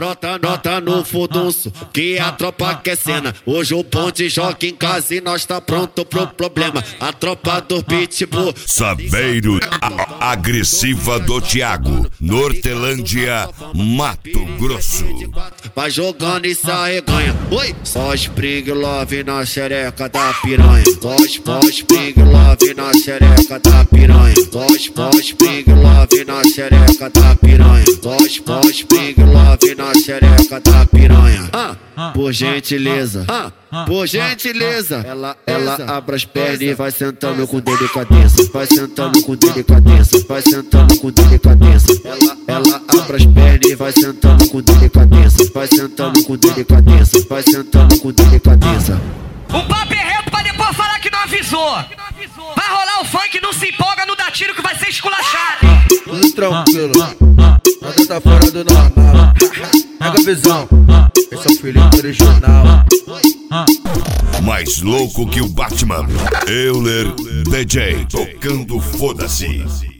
Nota no furdunço, que a tropa quer cena. Hoje o bonde joga em casa e nós tá pronto pro problema. A tropa do pitbull. Saveiro, agressiva do Thiago, Nortelândia, Mato Grosso. Vai jogando e se arreganha. Oi! Só Spring Love na xereca da piranha. Só Spring Love na xereca da piranha. Só Spring Love na xereca da piranha. Só Spring Love na xereca da piranha. Por gentileza, por gentileza. Ela abre as pernas e vai sentando com delicadeza. Vai sentando com delicadeza. Vai sentando com delicadeza. Ela abre as pernas e vai sentando com delicadeza. Vai sentando com delicadeza. Vai sentando com delicadeza. O papo é reto pra depois falar que não avisou. Vai rolar o funk, não se empolga, não dá tiro que vai ser esculachado. Tudo tranquilo, nada tá fora do normal. Pega a visão, esse é o Felipe original. Mais louco que o Batman, Euler DJ, tocando foda-se.